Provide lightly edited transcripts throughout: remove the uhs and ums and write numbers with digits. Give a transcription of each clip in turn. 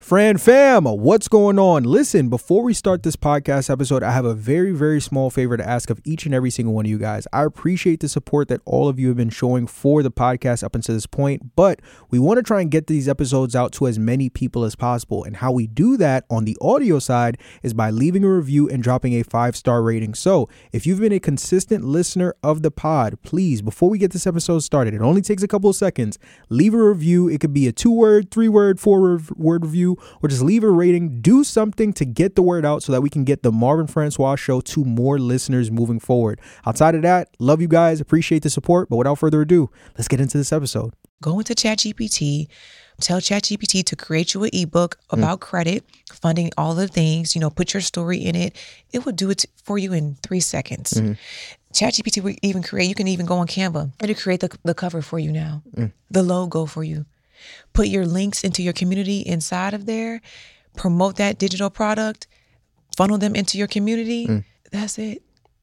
Fran fam, what's going on? Listen, before we start this podcast episode, I have a very, very small favor to ask of each and every single one of you guys. I appreciate the support that all of you have been showing for the podcast up until this point, but we want to try and get these episodes out to as many people as possible. And how we do that on the audio side is by leaving a review and dropping a 5-star rating. So if you've been a consistent listener of the pod, please, before we get this episode started, it only takes a couple of seconds, leave a review. It could be a 2-word, 3-word, 4-word review, or just leave a rating. Do something to get the word out so that we can get the Marvin Francois Show to more listeners moving forward. Outside of that, love you guys, appreciate the support, but without further ado, let's get into this episode. Go into ChatGPT, tell ChatGPT to create you an ebook about credit, funding, all the things, put your story in it. It will do it for you in 3 seconds. ChatGPT will even you can even go on Canva. It'll create the cover for you now, the logo for you. Put your links into your community inside of there, promote that digital product, funnel them into your community. That's it.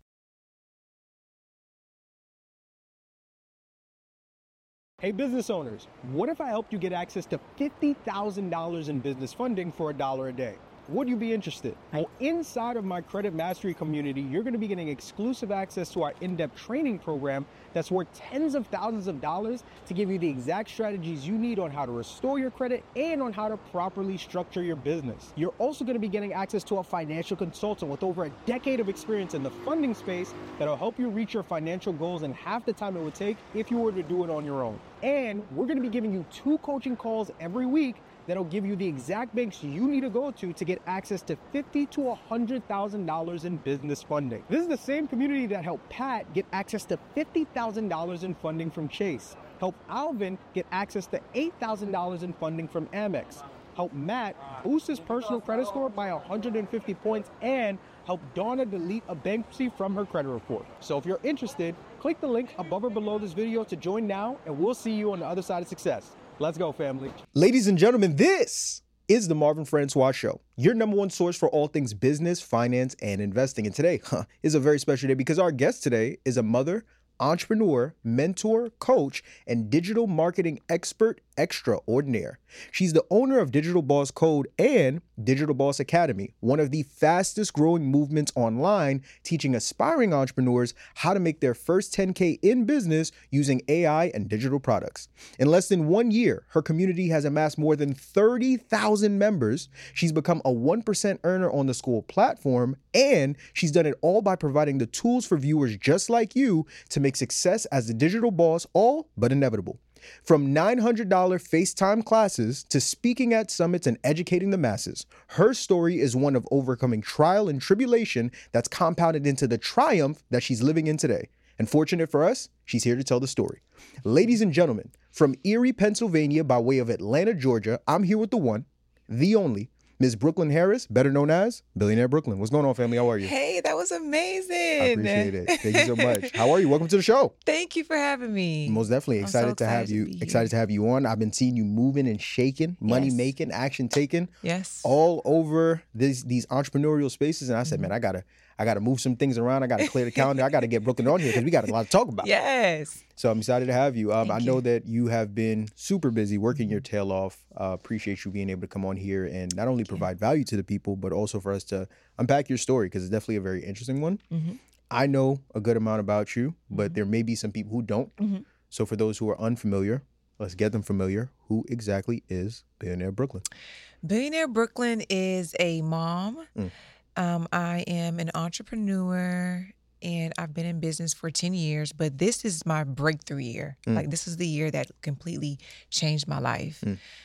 Hey business owners, what if I helped you get access to $50,000 in business funding for $1 a day? Would you be interested? Well, inside of my Credit Mastery community, you're going to be getting exclusive access to our in-depth training program that's worth tens of thousands of dollars to give you the exact strategies you need on how to restore your credit and on how to properly structure your business. You're also going to be getting access to a financial consultant with over a decade of experience in the funding space that'll help you reach your financial goals in half the time it would take if you were to do it on your own. And we're going to be giving you 2 coaching calls every week that'll give you the exact banks you need to go to get access to $50,000 to $100,000 in business funding. This is the same community that helped Pat get access to $50,000 in funding from Chase, help Alvin get access to $8,000 in funding from Amex, help Matt boost his personal credit score by 150 points, and help Donna delete a bankruptcy from her credit report. So if you're interested, click the link above or below this video to join now, and we'll see you on the other side of success. Let's go, family. Ladies and gentlemen, this is the Marvin Francois Show, your number one source for all things business, finance, and investing. And today is a very special day because our guest today is a mother, entrepreneur, mentor, coach, and digital marketing expert extraordinaire. She's the owner of Digital Boss Code and Digital Boss Academy, one of the fastest growing movements online, teaching aspiring entrepreneurs how to make their first 10K in business using AI and digital products. In less than 1 year, her community has amassed more than 30,000 members. She's become a 1% earner on the school platform, and she's done it all by providing the tools for viewers just like you to make success as the digital boss all but inevitable. From $900 FaceTime classes to speaking at summits and educating the masses, her story is one of overcoming trial and tribulation that's compounded into the triumph that she's living in today. And fortunate for us, she's here to tell the story. Ladies and gentlemen, from Erie, Pennsylvania, by way of Atlanta, Georgia, I'm here with the one, the only, Ms. Brooklyn Harris, better known as Billionaire Brooklyn. What's going on, family? How are you? Hey, that was amazing. I appreciate it. Thank you so much. How are you? Welcome to the show. Thank you for having me. Most definitely. Excited to have you. Excited to have you on. I've been seeing you moving and shaking, money making, action taking. Yes. All over these entrepreneurial spaces. And I said, man, I gotta move some things around. I gotta clear the calendar. I gotta get Brooklyn on here because we got a lot to talk about. Yes. So I'm excited to have you. I know that you have been super busy working your tail off. Appreciate you being able to come on here and not only provide value to the people, but also for us to unpack your story because it's definitely a very interesting one. I know a good amount about you, but there may be some people who don't. So for those who are unfamiliar, let's get them familiar. Who exactly is Billionaire Brooklyn? Billionaire Brooklyn is a mom. I am an entrepreneur. And I've been in business for 10 years, but this is my breakthrough year. Like this is the year that completely changed my life.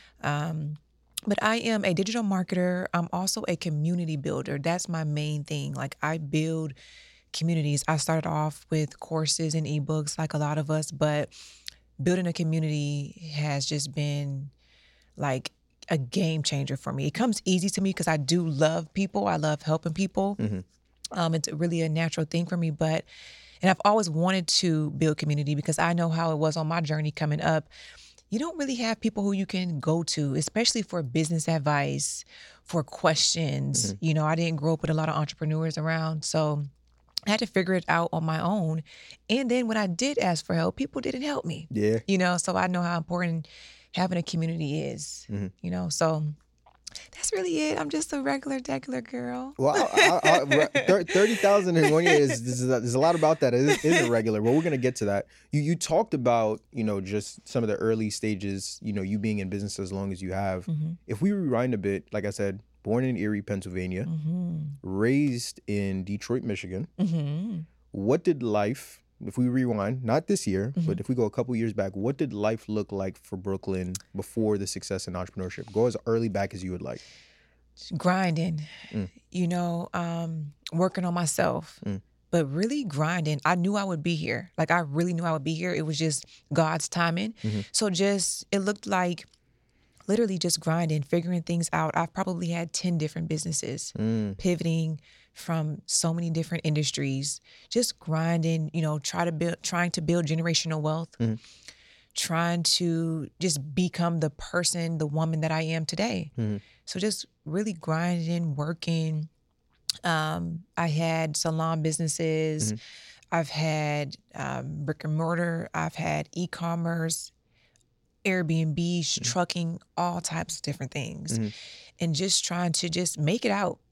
But I am a digital marketer. I'm also a community builder. That's my main thing. Like I build communities. I started off with courses and ebooks like a lot of us, but building a community has just been like a game changer for me. It comes easy to me because I do love people. I love helping people. It's really a natural thing for me, and I've always wanted to build community because I know how it was on my journey coming up. You don't really have people who you can go to, especially for business advice, for questions. I didn't grow up with a lot of entrepreneurs around, so I had to figure it out on my own. And then when I did ask for help, people didn't help me. So I know how important having a community is, so that's really it. I'm just a regular girl. Well, 30,000 in 1 year there's a lot about that. It is irregular. Well, we're gonna get to that. You talked about just some of the early stages. You being in business as long as you have. Mm-hmm. If we rewind a bit, like I said, born in Erie, Pennsylvania, raised in Detroit, Michigan. What did life? If we rewind, not this year, but if we go a couple years back, what did life look like for Brooklyn before the success in entrepreneurship? Go as early back as you would like. Grinding, working on myself, but really grinding. I knew I would be here. Like, I really knew I would be here. It was just God's timing. So it looked like literally just grinding, figuring things out. I've probably had 10 different businesses, pivoting from so many different industries, just grinding, trying to build generational wealth, trying to just become the woman that I am today. So just really grinding, working. I had salon businesses. I've had brick and mortar. I've had e-commerce, Airbnb, trucking, all types of different things. And just trying to just make it out,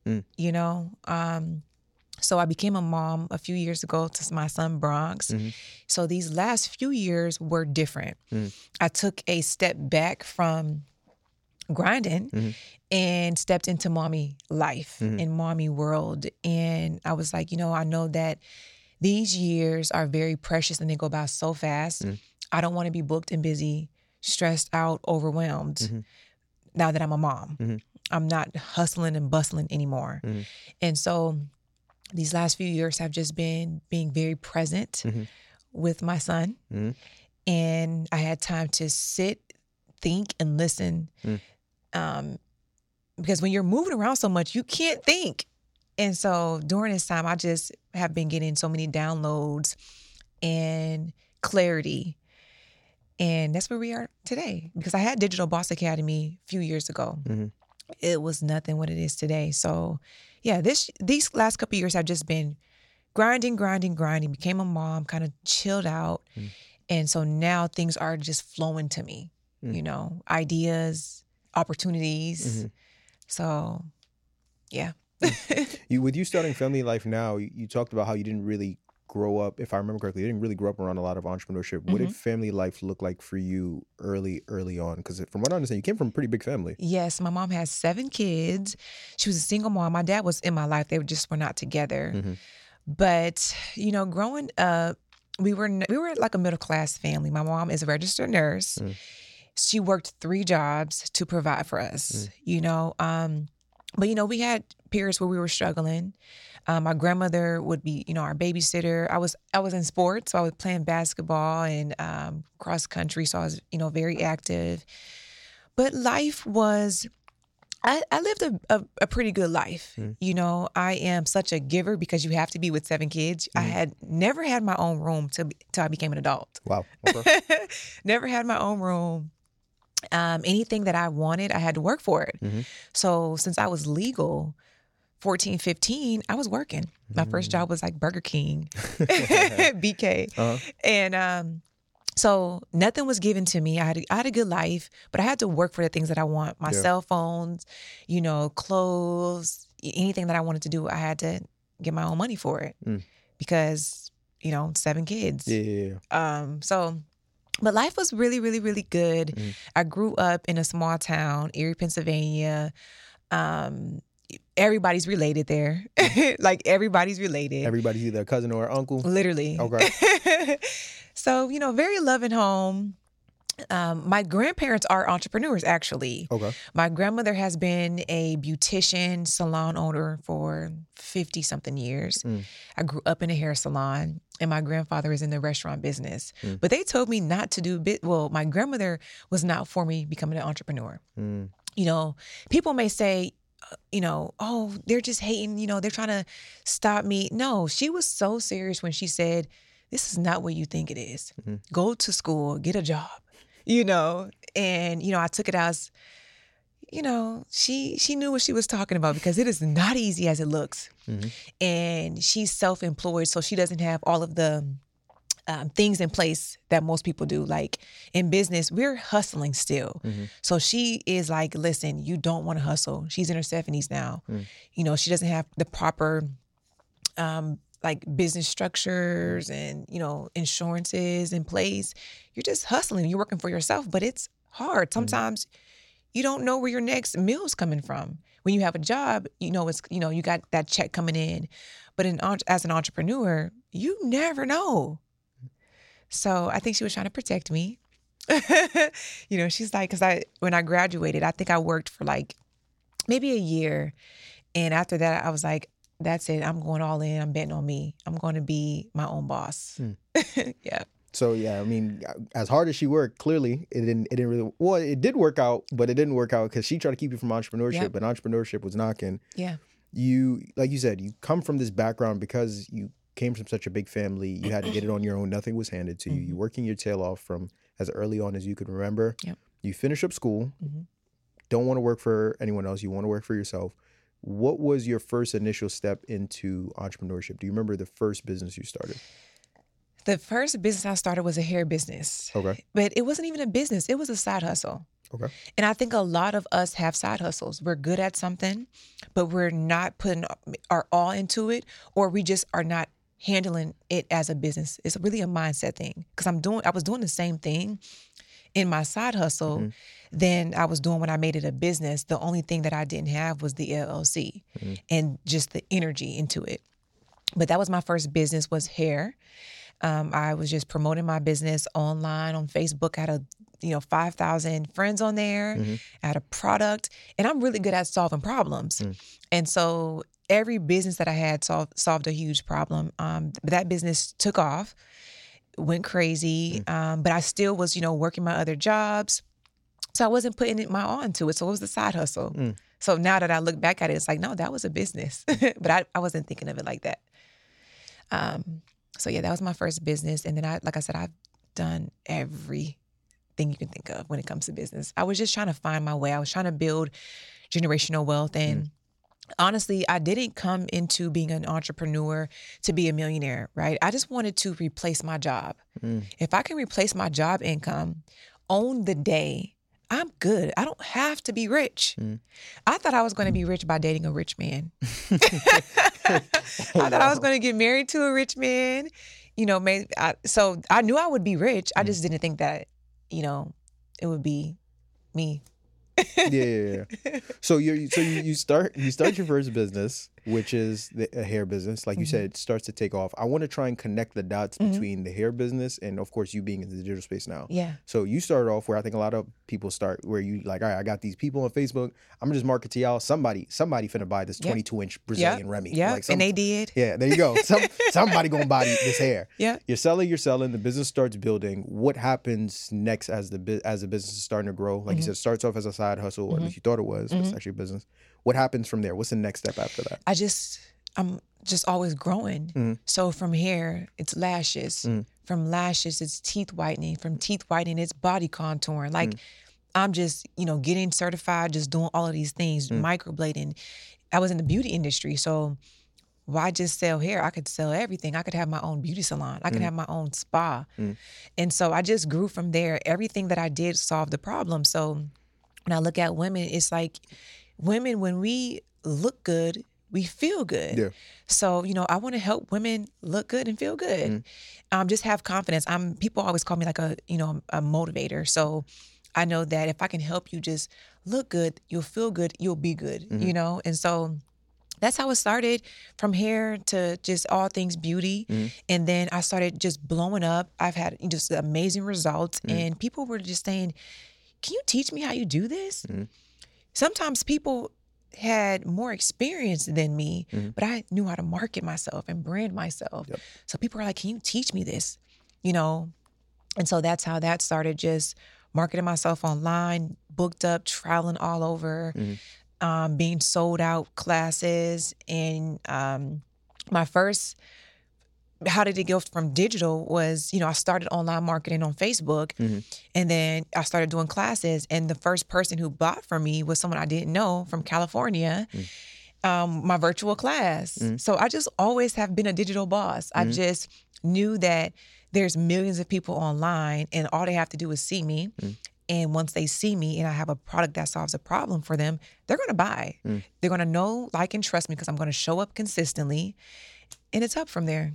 So I became a mom a few years ago to my son, Bronx. So these last few years were different. I took a step back from grinding and stepped into mommy life and mommy world. And I was like, I know that these years are very precious and they go by so fast. I don't want to be booked and busy, stressed out, overwhelmed now that I'm a mom. I'm not hustling and bustling anymore. And so these last few years have just been being very present with my son. And I had time to sit, think, and listen. Because when you're moving around so much, you can't think. And so during this time, I just have been getting so many downloads and clarity. And that's where we are today. Because I had Digital Boss Academy a few years ago. It was nothing what it is today. So yeah, these last couple of years I've just been grinding, became a mom, kind of chilled out. And so now things are just flowing to me, ideas, opportunities. So yeah. With you starting family life now, you talked about how you didn't really grow up, if I remember correctly, you didn't really grow up around a lot of entrepreneurship. What did family life look like for you early on? Because from what I understand, you came from a pretty big family. Yes, my mom has 7 kids. She was a single mom. My dad was in my life. They were not together. But, growing up, we were like a middle class family. My mom is a registered nurse. She worked 3 jobs to provide for us, But, we had periods where we were struggling. My grandmother would be, our babysitter. I was in sports, so I was playing basketball and cross country, so I was, very active. But life was, I lived a pretty good life. I am such a giver because you have to be with 7 kids. I had never had my own room till I became an adult. Wow. Okay. Never had my own room. Anything that I wanted, I had to work for it. So since I was legal, 14, 15, I was working. My first job was like Burger King, BK. And so nothing was given to me. I had a good life, but I had to work for the things that I want. My cell phones, clothes, anything that I wanted to do, I had to get my own money for it because, 7 kids. But life was really, really, really good. I grew up in a small town, Erie, Pennsylvania. Everybody's related there. Like, everybody's related. Everybody's either a cousin or uncle? Literally. Okay. So, very loving home. My grandparents are entrepreneurs, actually. Okay. My grandmother has been a beautician, salon owner for 50-something years. I grew up in a hair salon, and my grandfather is in the restaurant business. But they told me not to do my grandmother was not for me becoming an entrepreneur. People may say, oh, they're just hating, they're trying to stop me. No, she was so serious when she said, this is not what you think it is. Go to school, get a job, and, I took it as, she knew what she was talking about because it is not easy as it looks. And she's self-employed, so she doesn't have all of the things in place that most people do. Like in business, we're hustling still. So she is like, listen, you don't want to hustle. She's in her 70s now. You know, she doesn't have the proper like business structures and, you know, insurances in place. You're just hustling. You're working for yourself, but it's hard. Sometimes you don't know where your next meal's coming from. When you have a job, you know, it's, you know, you got that check coming in. But as an entrepreneur, you never know. So I think she was trying to protect me. You know, she's like, because when I graduated, I think I worked for like maybe a year. And after that, I was like, that's it. I'm going all in. I'm betting on me. I'm going to be my own boss. Yeah. So yeah, I mean, as hard as she worked, clearly it didn't really, well, it did work out, but it didn't work out because she tried to keep you from entrepreneurship, but entrepreneurship was knocking. Yeah. You, like you said, you come from this background because you came from such a big family. You had to get it on your own. Nothing was handed to you. You're working your tail off from as early on as you could remember. Yep. You finish up school. Don't want to work for anyone else. You want to work for yourself. What was your first initial step into entrepreneurship? Do you remember the first business you started? The first business I started was a hair business. Okay. But it wasn't even a business. It was a side hustle. Okay. And I think a lot of us have side hustles. We're good at something, but we're not putting our all into it, or we just are not handling it as a business. It's really a mindset thing. Because I was doing the same thing in my side hustle than I was doing when I made it a business. The only thing that I didn't have was the LLC and just the energy into it. But that was my first business, was hair. I was just promoting my business online on Facebook. I had 5,000 friends on there. I had a product, and I'm really good at solving problems. And so every business that I had solved a huge problem. That business took off, went crazy, but I still was, working my other jobs. So I wasn't putting my all into it. So it was the side hustle. So now that I look back at it, it's like, no, that was a business. But I wasn't thinking of it like that. So yeah, that was my first business. And then like I said, I've done everything you can think of when it comes to business. I was just trying to find my way. I was trying to build generational wealth. And honestly, I didn't come into being an entrepreneur to be a millionaire, right? I just wanted to replace my job. If I can replace my job income, own the day, I'm good. I don't have to be rich. I thought I was going to be rich by dating a rich man. I thought I was going to get married to a rich man. So I knew I would be rich. I just didn't think that, it would be me. Yeah. So you start your first business, which is a hair business. Like you said, it starts to take off. I want to try and connect the dots between the hair business and, of course, you being in the digital space now. Yeah. So you started off where I think a lot of people start, where you like, all right, I got these people on Facebook. I'm gonna just market to y'all. Somebody finna buy this 22-inch Brazilian Remy. Yeah. Like and they did. Yeah. There you go. Somebody gonna buy this hair. Yeah. You're selling. The business starts building. What happens next as the business is starting to grow? Like you said, it starts off as a side hustle, or at least you thought it was. But it's actually a business. What happens from there? What's the next step after that? I'm just always growing. So from hair, it's lashes. From lashes, it's teeth whitening. From teeth whitening, it's body contouring. Like I'm just, getting certified, just doing all of these things, microblading. I was in the beauty industry, so why just sell hair? I could sell everything. I could have my own beauty salon. I could have my own spa. And so I just grew from there. Everything that I did solved the problem. So when I look at women, it's like women, when we look good, we feel good. Yeah. So, I want to help women look good and feel good. Just have confidence. People always call me like a motivator. So I know that if I can help you just look good, you'll feel good, you'll be good, And so that's how it started, from hair to just all things beauty. And then I started just blowing up. I've had just amazing results. And people were just saying, can you teach me how you do this? Sometimes people had more experience than me, but I knew how to market myself and brand myself. Yep. So people are like, can you teach me this? And so that's how that started, just marketing myself online, booked up, traveling all over, being sold out classes. And my first, how did it go from digital was, I started online marketing on Facebook, and then I started doing classes. And the first person who bought from me was someone I didn't know from California. my virtual class. So I just always have been a digital boss. I just knew that there's millions of people online and all they have to do is see me. And once they see me and I have a product that solves a problem for them, they're going to buy. They're going to know, like, and trust me because I'm going to show up consistently. And it's up from there.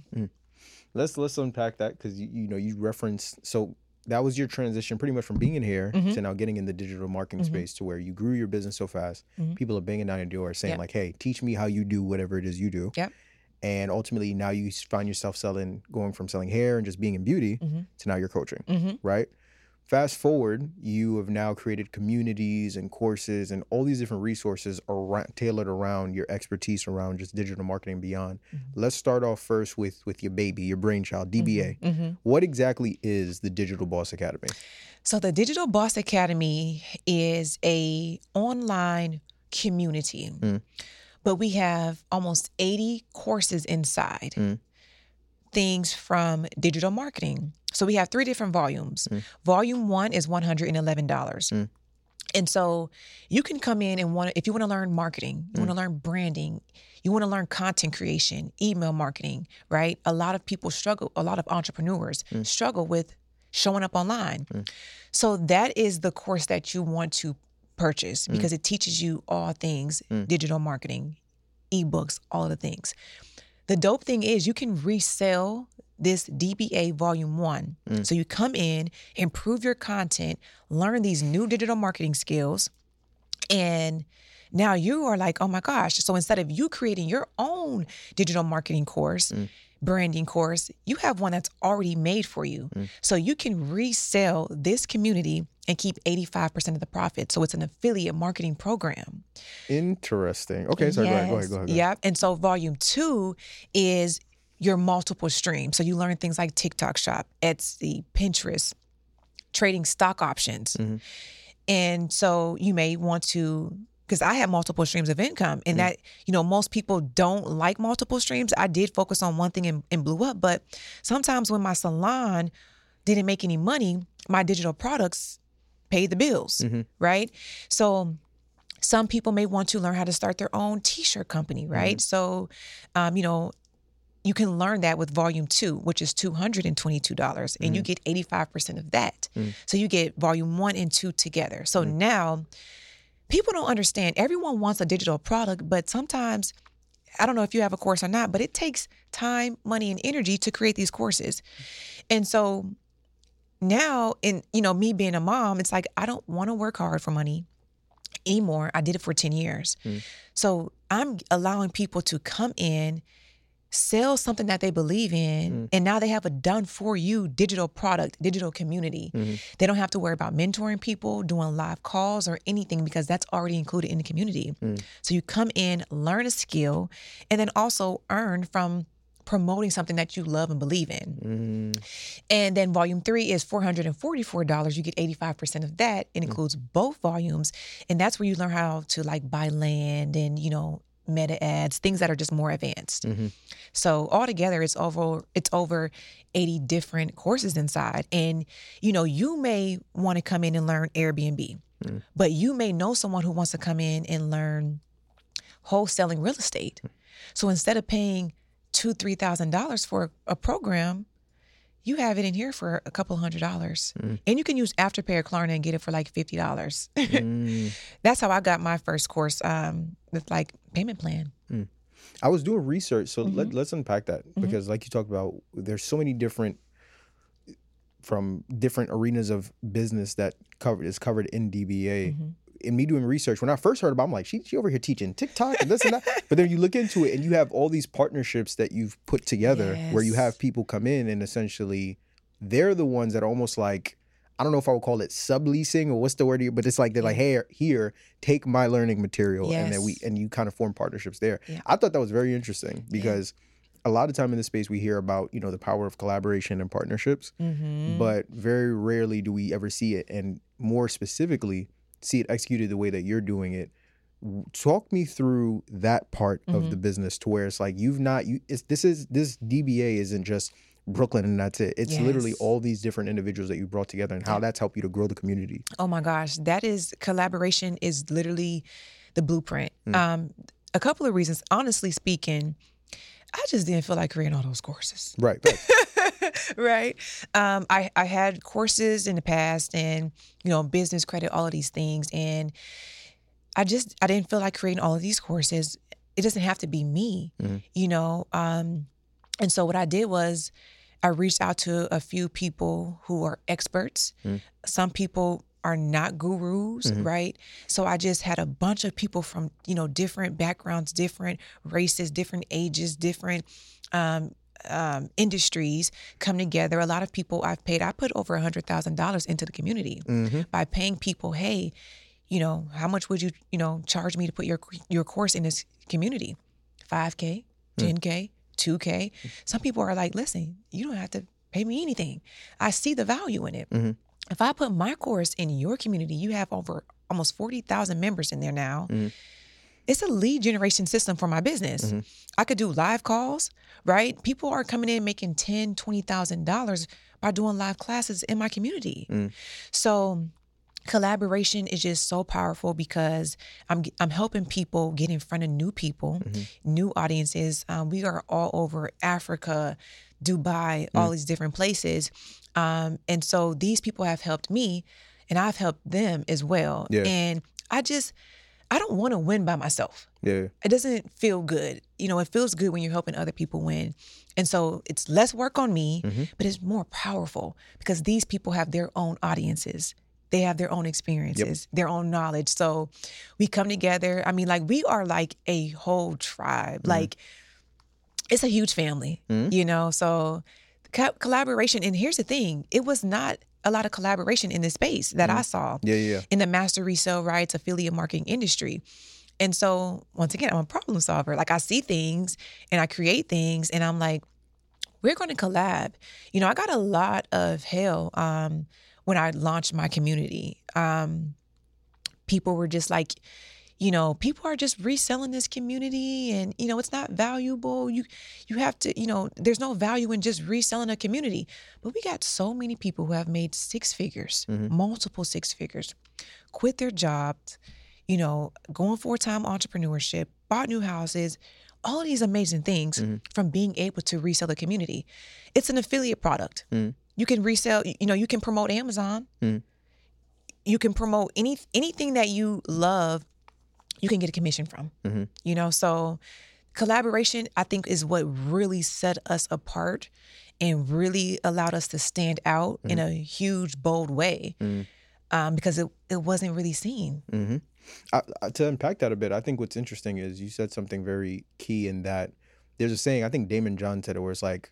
Let's unpack that because you referenced, so that was your transition pretty much from being in here to now getting in the digital marketing space, to where you grew your business so fast. People are banging down your door saying like, hey, teach me how you do whatever it is you do. Yep. And ultimately now you find yourself going from selling hair and just being in beauty to now you're coaching, right? Fast forward, you have now created communities and courses and all these different resources tailored around your expertise around just digital marketing and beyond. Let's start off first with your baby, your brainchild, DBA. What exactly is the Digital Boss Academy? So the Digital Boss Academy is a online community, but we have almost 80 courses inside. Things from digital marketing. So we have 3 different volumes. Volume 1 is $111. And so you can come in and if you want to learn marketing, you want to learn branding, you want to learn content creation, email marketing, right? A lot of people struggle, a lot of entrepreneurs struggle with showing up online. So that is the course that you want to purchase because it teaches you all things digital marketing, ebooks, all of the things. The dope thing is you can resell this DBA Volume 1. So you come in, improve your content, learn these new digital marketing skills, and now you are like, oh my gosh. So instead of you creating your own digital marketing course, branding course, you have one that's already made for you. So you can resell this community and keep 85% of the profit. So it's an affiliate marketing program. Interesting. Okay, sorry, go ahead. Yeah. And so Volume 2 is your multiple streams. So you learn things like TikTok Shop, Etsy, Pinterest, trading stock options. And so you may want to, because I have multiple streams of income and that, most people don't like multiple streams. I did focus on one thing and blew up. But sometimes when my salon didn't make any money, my digital products paid the bills, right? So some people may want to learn how to start their own t-shirt company, right? So, you can learn that with Volume 2, which is $222, and you get 85% of that. So you get Volume 1 and 2 together. So now people don't understand. Everyone wants a digital product, but sometimes, I don't know if you have a course or not, but it takes time, money, and energy to create these courses. And so now, me being a mom, it's like, I don't want to work hard for money anymore. I did it for 10 years. So I'm allowing people to come in, sell something that they believe in, and now they have a done-for-you digital product, digital community. They don't have to worry about mentoring people, doing live calls or anything because that's already included in the community. So you come in, learn a skill, and then also earn from promoting something that you love and believe in. And then Volume 3 is $444. You get 85% of that. It includes both volumes, and that's where you learn how to buy land and, meta ads, things that are just more advanced. So altogether, it's over 80 different courses inside. And, you may want to come in and learn Airbnb, but you may know someone who wants to come in and learn wholesaling real estate. So instead of paying $2,000-$3,000 for a program, you have it in here for a couple $100. And you can use Afterpay or Klarna and get it for $50. That's how I got my first course with payment plan. I was doing research, so let's unpack that because like you talked about, there's so many different arenas of business that is covered in DBA. In me doing research, when I first heard about it, I'm like, she over here teaching TikTok and this and that. But then you look into it and you have all these partnerships that you've put together where you have people come in and essentially they're the ones that are almost like, I don't know if I would call it subleasing or what's the word here, but it's like they're like, hey, here, take my learning material. And then you kind of form partnerships there. I thought that was very interesting because a lot of time in this space we hear about, the power of collaboration and partnerships, but very rarely do we ever see it. And more specifically, see it executed the way that you're doing it. Talk me through that part of the business to where it's like this DBA isn't just Brooklyn and that's it. It's literally all these different individuals that you brought together and how that's helped you to grow the community. Oh my gosh, collaboration is literally the blueprint. A couple of reasons. Honestly speaking, I just didn't feel like creating all those courses. Right. Right. I had courses in the past and, business credit, all of these things. And I didn't feel like creating all of these courses. It doesn't have to be me, and so what I did was I reached out to a few people who are experts. Some people are not gurus, right? So I just had a bunch of people from, different backgrounds, different races, different ages, different industries come together. A lot of people I put over $100,000 into the community by paying people, hey, how much would you, charge me to put your course in this community? $5K, $10K, $2K. Some people are like, listen, you don't have to pay me anything. I see the value in it. If I put my course in your community, you have over almost 40,000 members in there now. It's a lead generation system for my business. I could do live calls, right? People are coming in making $10,000, $20,000 by doing live classes in my community. So collaboration is just so powerful because I'm helping people get in front of new people, new audiences. We are all over Africa, Dubai, all these different places. And so these people have helped me and I've helped them as well. Yeah. And I don't want to win by myself. Yeah. It doesn't feel good. It feels good when you're helping other people win. And so it's less work on me, but it's more powerful because these people have their own audiences. They have their own experiences, their own knowledge. So we come together. I mean, we are like a whole tribe. Like, it's a huge family, So collaboration. And here's the thing. It was not a lot of collaboration in this space that I saw in the master resale rights affiliate marketing industry. And so once again, I'm a problem solver. Like, I see things and I create things and I'm like, we're going to collab. I got a lot of hell when I launched my community. People were just like, people are just reselling this community and, it's not valuable. You have to, there's no value in just reselling a community. But we got so many people who have made six figures, multiple six figures, quit their jobs, going full-time entrepreneurship, bought new houses, all of these amazing things from being able to resell the community. It's an affiliate product. You can resell, you can promote Amazon. You can promote anything that you love. You can get a commission from, so collaboration, I think, is what really set us apart and really allowed us to stand out in a huge, bold way because it wasn't really seen. To unpack that a bit, I think what's interesting is you said something very key in that there's a saying, I think Damon John said it, where it's like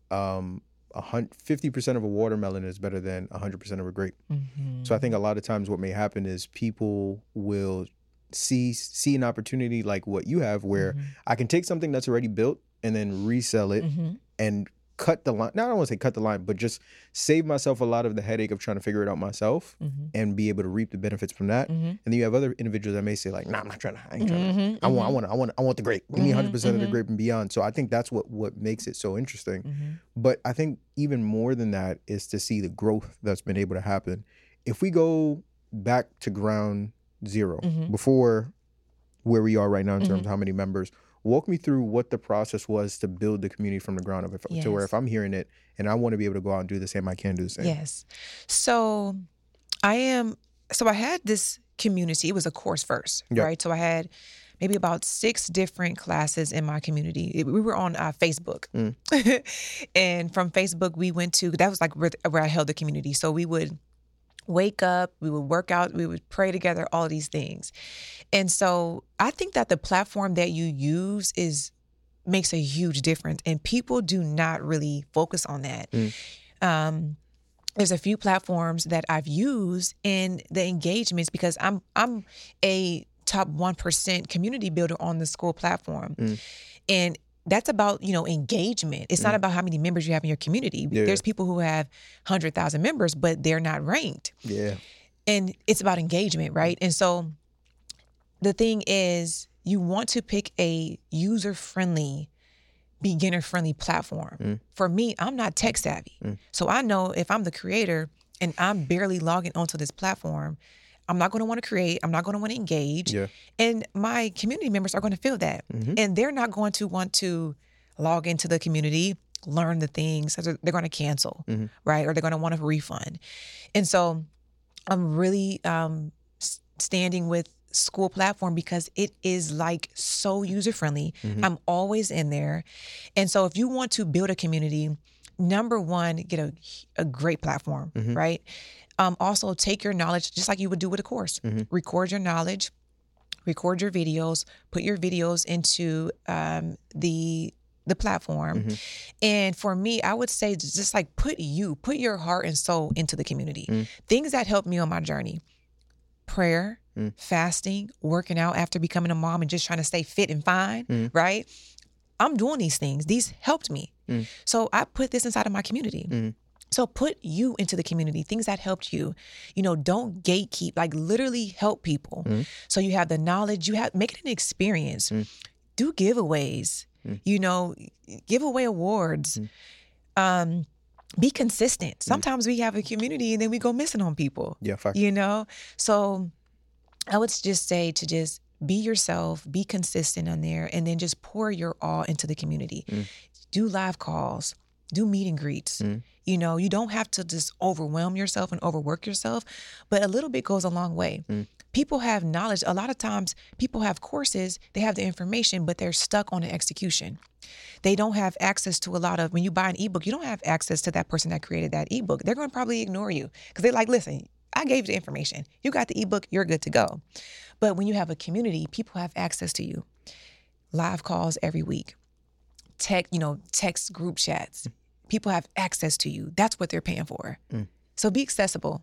50% of a watermelon is better than 100% of a grape. So I think a lot of times what may happen is people will see an opportunity like what you have where I can take something that's already built and then resell it and cut the line. Now, I don't want to say cut the line, but just save myself a lot of the headache of trying to figure it out myself and be able to reap the benefits from that. And then you have other individuals that may say like, nah, I'm not trying to, I ain't trying to, I want the grape. Give me 100% of the grape and beyond. So I think that's what makes it so interesting. But I think even more than that is to see the growth that's been able to happen. If we go back to ground zero, before where we are right now in terms of how many members, walk me through what the process was to build the community from the ground up to where if I'm hearing it and I want to be able to go out and do the same, I can do the same. Yes. So I had this community. It was a course first, right? So I had maybe about 6 different classes in my community. We were on Facebook. And from Facebook, we went to, that was like where I held the community. So we would wake up, we would work out, we would pray together, all these things. And so I think that the platform that you use makes a huge difference. And people do not really focus on that. There's a few platforms that I've used in the engagements because I'm a top 1% community builder on the school platform. And that's about, engagement. It's not about how many members you have in your community. There's people who have 100,000 members, but they're not ranked. And it's about engagement, right? And so the thing is, you want to pick a user-friendly, beginner-friendly platform. For me, I'm not tech savvy. So I know if I'm the creator and I'm barely logging onto this platform, I'm not going to want to create. I'm not going to want to engage. Yeah. And my community members are going to feel that. And they're not going to want to log into the community, learn the things. They're going to cancel, right? Or they're going to want a refund. And so I'm really standing with School Platform because it is like so user-friendly. I'm always in there. And so if you want to build a community, number one, get a great platform, right? Also take your knowledge, just like you would do with a course. Record your knowledge, record your videos, put your videos into the platform. And for me, I would say just like put your heart and soul into the community. Things that helped me on my journey: prayer, fasting, working out after becoming a mom and just trying to stay fit and fine, right? I'm doing these things. These helped me. So I put this inside of my community. So put you into the community, things that helped you. You know, don't gatekeep, like literally help people. So you have the knowledge, make it an experience. Do giveaways, you know, give away awards. Be consistent. Sometimes we have a community and then we go missing on people. Yeah, fact. You know? So I would just say to just be yourself, be consistent on there, and then just pour your all into the community. Do live calls, do meet and greets. You know, you don't have to just overwhelm yourself and overwork yourself, but a little bit goes a long way. People have knowledge. A lot of times people have courses, they have the information, but they're stuck on the execution. They don't have access to a lot of, when you buy an ebook, you don't have access to that person that created that ebook. They're going to probably ignore you because they're like, listen, I gave you the information. You got the ebook, you're good to go. But when you have a community, people have access to you. Live calls every week. Text group chats. People have access to you. That's what they're paying for. So be accessible.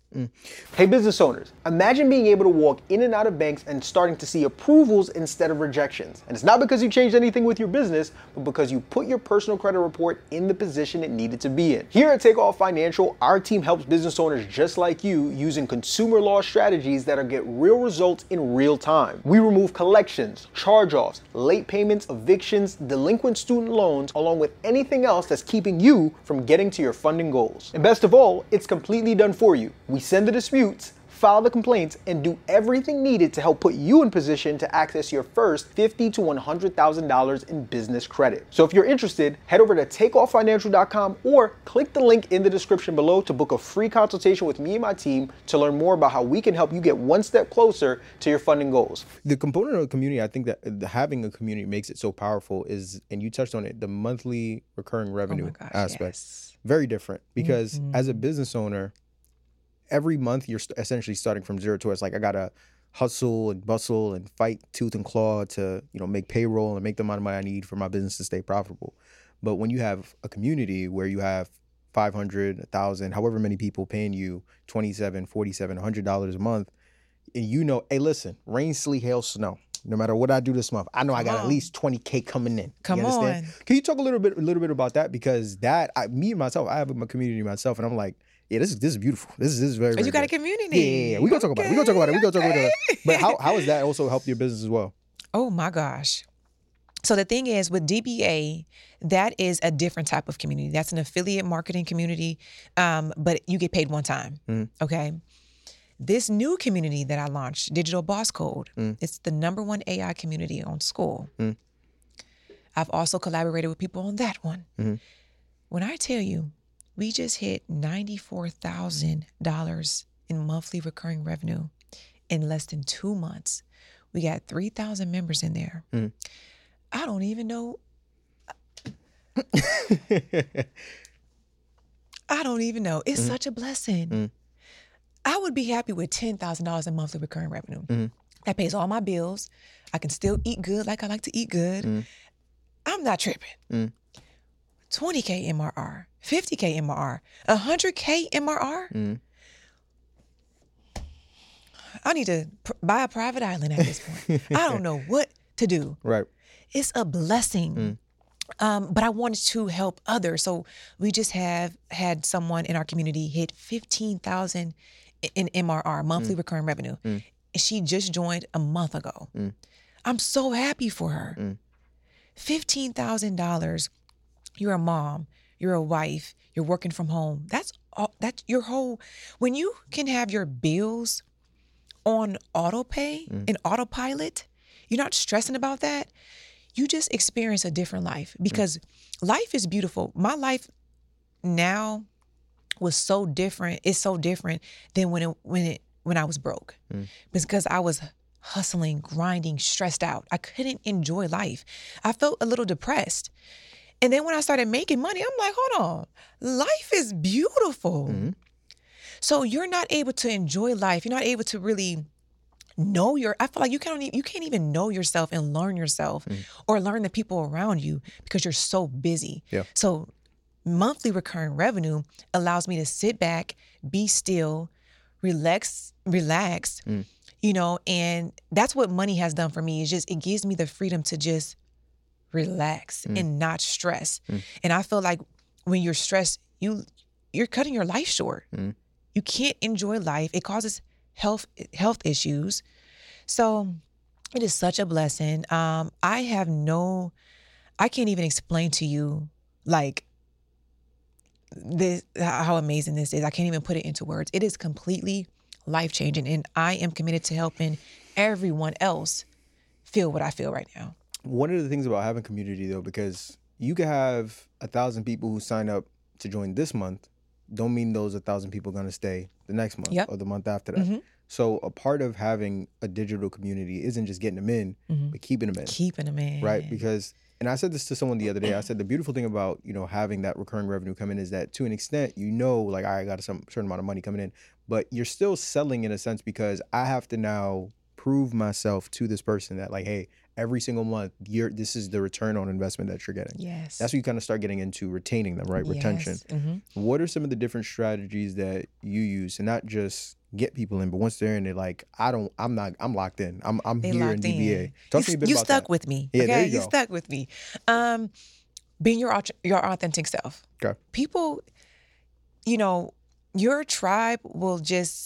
Hey business owners, imagine being able to walk in and out of banks and starting to see approvals instead of rejections. And it's not because you changed anything with your business, but because you put your personal credit report in the position it needed to be in. Here at Takeoff Financial, our team helps business owners just like you using consumer law strategies that'll get real results in real time. We remove collections, charge-offs, late payments, evictions, delinquent student loans, along with anything else that's keeping you from getting to your funding goals. And best of all, it's completely done for you. We send the disputes, file the complaints, and do everything needed to help put you in position to access your first $50,000 to $100,000 in business credit. So if you're interested, head over to takeofffinancial.com or click the link in the description below to book a free consultation with me and my team to learn more about how we can help you get one step closer to your funding goals. The component of the community, I think that having a community makes it so powerful is, and you touched on it, the monthly recurring revenue aspect. Yes. Very different because as a business owner, every month you're essentially starting from zero to it's like I gotta hustle and bustle and fight tooth and claw to make payroll and make the amount of money I need for my business to stay profitable. But when you have a community where you have 500, 1,000, however many people paying you $27, $47, $100 a month, and hey, listen, rain, sleet, hail, snow. No matter what I do this month, I know I got at least $20K coming in. Come on. Can you talk a little bit about that? Because me and myself, I have my community myself, and I'm like, yeah, this is beautiful. This is very, very you got good. a community. Yeah. We're going to talk about it. We're going to talk about it. But how has that also helped your business as well? Oh my gosh. So the thing is with DBA, that is a different type of community. That's an affiliate marketing community, but you get paid one time. Okay. This new community that I launched, Digital Boss Code, it's the #1 AI community on School. I've also collaborated with people on that one. When I tell you, we just hit $94,000 in monthly recurring revenue in less than 2 months. We got 3,000 members in there. I don't even know. I don't even know. It's such a blessing. I would be happy with $10,000 in monthly recurring revenue. That pays all my bills. I can still eat good like I like to eat good. I'm not tripping. 20K MRR, 50K MRR, 100K MRR. I need to buy a private island at this point. I don't know what to do. Right. It's a blessing. But I wanted to help others. So we just have had someone in our community hit 15,000 in MRR, monthly recurring revenue. She just joined a month ago. I'm so happy for her. $15,000. You're a mom, you're a wife, you're working from home. That's all, that's your whole, when you can have your bills on auto pay and autopilot, you're not stressing about that, you just experience a different life because life is beautiful. My life now was so different. It's so different than when I was broke because I was hustling, grinding, stressed out. I couldn't enjoy life. I felt a little depressed. And then when I started making money, I'm like, hold on, life is beautiful. So you're not able to enjoy life. You're not able to really know I feel like you can't even know yourself and learn yourself or learn the people around you because you're so busy. Yeah. So monthly recurring revenue allows me to sit back, be still, relax, you know, and that's what money has done for me. It gives me the freedom to just relax and not stress. And I feel like when you're stressed, you're cutting your life short. You can't enjoy life. It causes health issues. So it is such a blessing. I can't even explain to you like this, how amazing this is. I can't even put it into words. It is completely life-changing. And I am committed to helping everyone else feel what I feel right now. One of the things about having community though, because you could have 1,000 people who sign up to join this month, don't mean those 1,000 people are going to stay the next month or the month after that. So a part of having a digital community isn't just getting them in, but keeping them in. Keeping them in. Right? Because, and I said this to someone the other day, I said the beautiful thing about, you know, having that recurring revenue come in is that to an extent, you know, like I got a certain amount of money coming in, but you're still selling in a sense because I have to now prove myself to this person that like, hey, every single month, this is the return on investment that you're getting. Yes. That's when you kind of start getting into retaining them, right? Yes. Retention. What are some of the different strategies that you use to not just get people in, but once they're in, they're like, I'm locked in. I'm here in DBA. Talk to me a bit about that. You stuck with me. Yeah, okay? there you go. You stuck with me. Being your authentic self. Okay. People, you know, your tribe will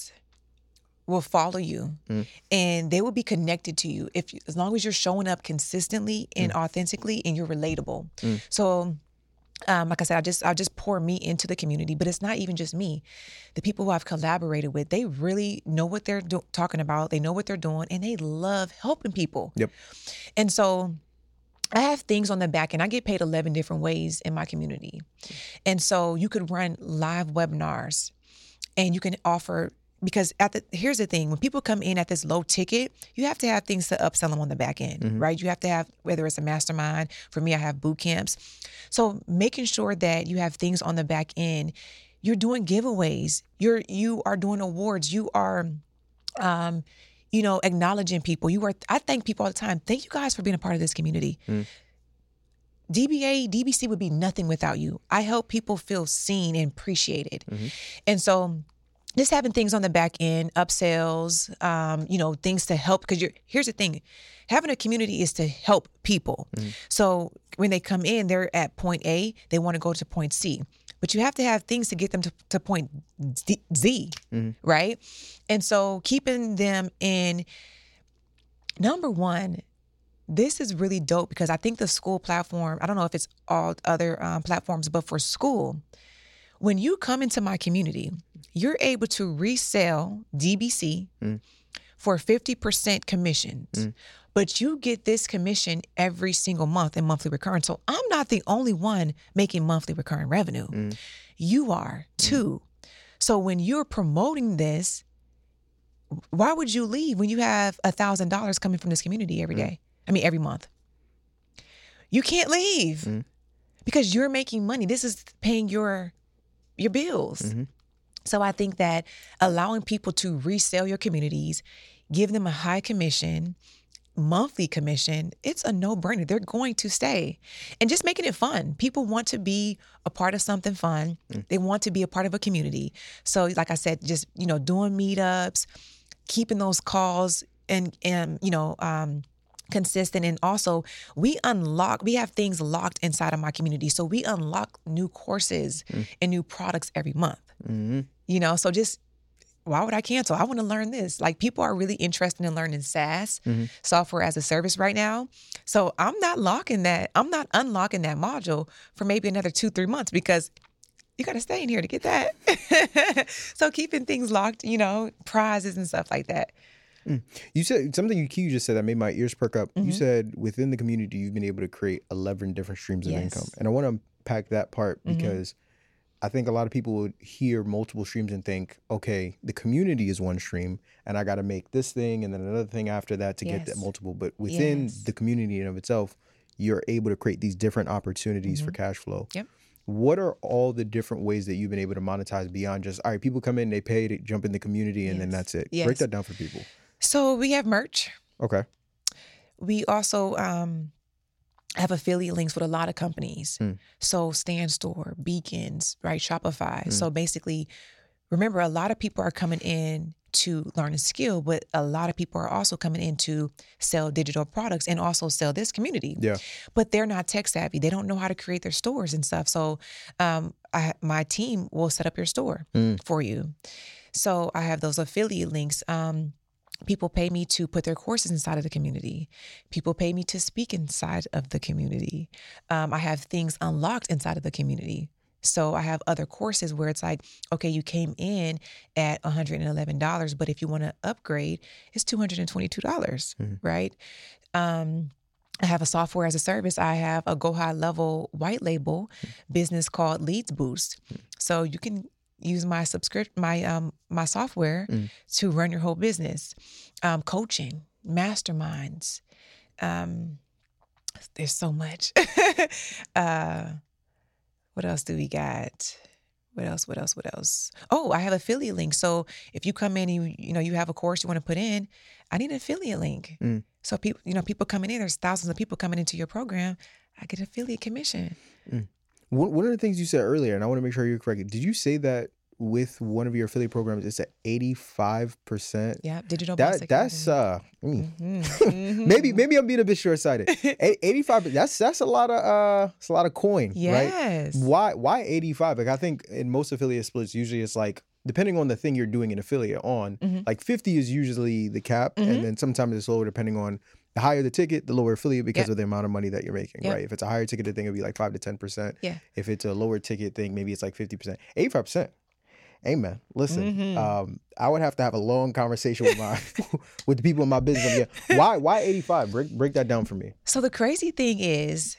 follow you and they will be connected to you as long as you're showing up consistently and authentically and you're relatable. So like I said, I just pour me into the community, but it's not even just me. The people who I've collaborated with, they really know what they're talking about. They know what they're doing and they love helping people. Yep. And so I have things on the back end. I get paid 11 different ways in my community. And so you could run live webinars and you can offer. Because here's the thing, when people come in at this low ticket, you have to have things to upsell them on the back end, right? You have to have, whether it's a mastermind, for me, I have boot camps. So making sure that you have things on the back end, you're doing giveaways, you are doing awards, you are, acknowledging people. I thank people all the time. Thank you guys for being a part of this community. DBC would be nothing without you. I help people feel seen and appreciated. And so just having things on the back end, upsells, things to help. Because here's the thing, having a community is to help people. So when they come in, they're at point A, they want to go to point C. But you have to have things to get them to point Z, right? And so keeping them in, number one, this is really dope because I think the school platform, I don't know if it's all other platforms, but for school, when you come into my community, you're able to resell DBC for 50% commissions, but you get this commission every single month in monthly recurring. So I'm not the only one making monthly recurring revenue. You are too. So when you're promoting this, why would you leave when you have $1,000 coming from this community every day? I mean, every month. You can't leave because you're making money. This is paying your bills. So I think that allowing people to resell your communities, give them a high commission, monthly commission, it's a no-brainer. They're going to stay. And just making it fun. People want to be a part of something fun. They want to be a part of a community. So like I said, just, doing meetups, keeping those calls and consistent. And also we have things locked inside of my community. So we unlock new courses and new products every month. So just, why would I cancel? I want to learn this. Like, people are really interested in learning SaaS, software as a service right now. So I'm not unlocking that module for maybe another 2-3 months because you got to stay in here to get that. So keeping things locked, prizes and stuff like that. You said something you just said that made my ears perk up. You Mhm. said within the community, you've been able to create 11 different streams of income. Yes. And I want to unpack that part Mhm. because I think a lot of people would hear multiple streams and think, okay, the community is one stream and I got to make this thing and then another thing after that to get that Yes. multiple. But within Yes. the community in of itself, you're able to create these different opportunities for cash flow. Yep. What are all the different ways that you've been able to monetize beyond just, all right, people come in, they pay to jump in the community and then Yes. that's it? Yes. Break that down for people. So we have merch. Okay. We also have affiliate links with a lot of companies. So Stand Store, Beacons, right? Shopify. So basically, remember, a lot of people are coming in to learn a skill, but a lot of people are also coming in to sell digital products and also sell this community. Yeah. But they're not tech savvy. They don't know how to create their stores and stuff. So my team will set up your store for you. So I have those affiliate links. People pay me to put their courses inside of the community. People pay me to speak inside of the community. I have things unlocked inside of the community. So I have other courses where it's like, okay, you came in at $111, but if you want to upgrade, it's $222, right? I have a software as a service. I have a Go High Level white label business called Leads Boost. So you can use my my software to run your whole business. Coaching, masterminds. There's so much. What else do we got? What else? Oh, I have affiliate links. So if you come in and you have a course you want to put in, I need an affiliate link. So people coming in, there's thousands of people coming into your program. I get affiliate commission. One of the things you said earlier, and I want to make sure you're correct. Did you say that with one of your affiliate programs, it's at 85%? Yeah, digital. That's maybe I'm being a bit short-sighted. 85. That's a lot of coin, Yes. right? Why 85? Like I think in most affiliate splits, usually it's like depending on the thing you're doing an affiliate on, like 50 is usually the cap, and then sometimes it's lower depending on. The higher the ticket, the lower affiliate because of the amount of money that you're making, right? If it's a higher ticketed thing, it'll be like 5 to 10%. Yeah. If it's a lower ticket thing, maybe it's like 50%. 85%. Hey man, listen. I would have to have a long conversation with with the people in my business. Why 85? Break that down for me. So the crazy thing is,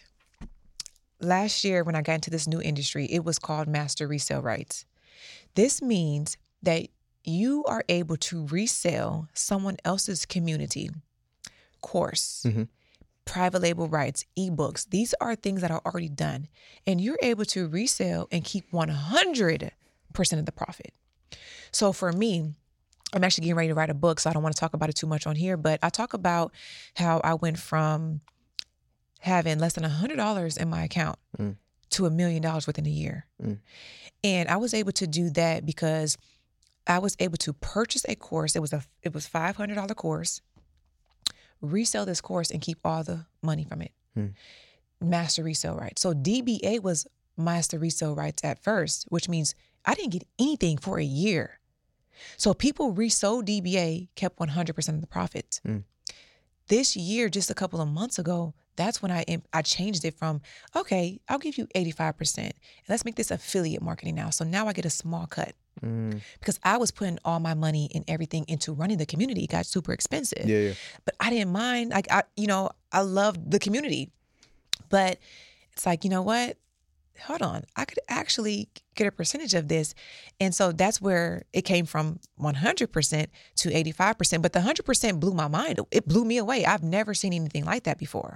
last year when I got into this new industry, it was called Master Resale Rights. This means that you are able to resell someone else's community course, private label rights, ebooks. These are things that are already done. And you're able to resell and keep 100% of the profit. So for me, I'm actually getting ready to write a book, so I don't want to talk about it too much on here, but I talk about how I went from having less than $100 in my account to $1 million within a year. And I was able to do that because I was able to purchase a course. It was $500 course, resell this course and keep all the money from it. Master resale rights. So DBA was master resale rights at first, which means I didn't get anything for a year. So people resold DBA, kept 100% of the profits. This year, just a couple of months ago, that's when I changed it from, okay, I'll give you 85%. And let's make this affiliate marketing now. So now I get a small cut. Because I was putting all my money and everything into running the community. It got super expensive. Yeah. But I didn't mind. Like I loved the community. But it's like, you know what? Hold on. I could actually get a percentage of this. And so that's where it came from 100% to 85%. But the 100% blew my mind. It blew me away. I've never seen anything like that before.